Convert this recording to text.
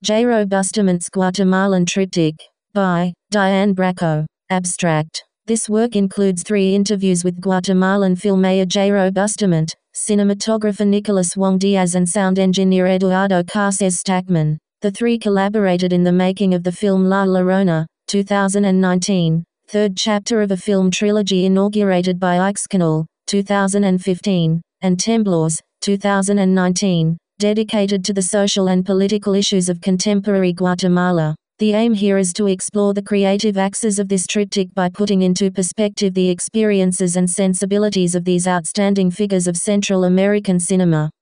Jairo Bustamante's Guatemalan Triptych, by Diane Bracco. Abstract. This work includes 3 interviews with Guatemalan filmmaker Jairo Bustamante, cinematographer Nicolas Wong Diaz and sound engineer Eduardo Carces Stackman. The 3 collaborated in the making of the film La Llorona, 2019, third chapter of a film trilogy inaugurated by Ixcanal, 2015, and Temblors, 2019, dedicated to the social and political issues of contemporary Guatemala. The aim here is to explore the creative axis of this triptych by putting into perspective the experiences and sensibilities of these outstanding figures of Central American cinema.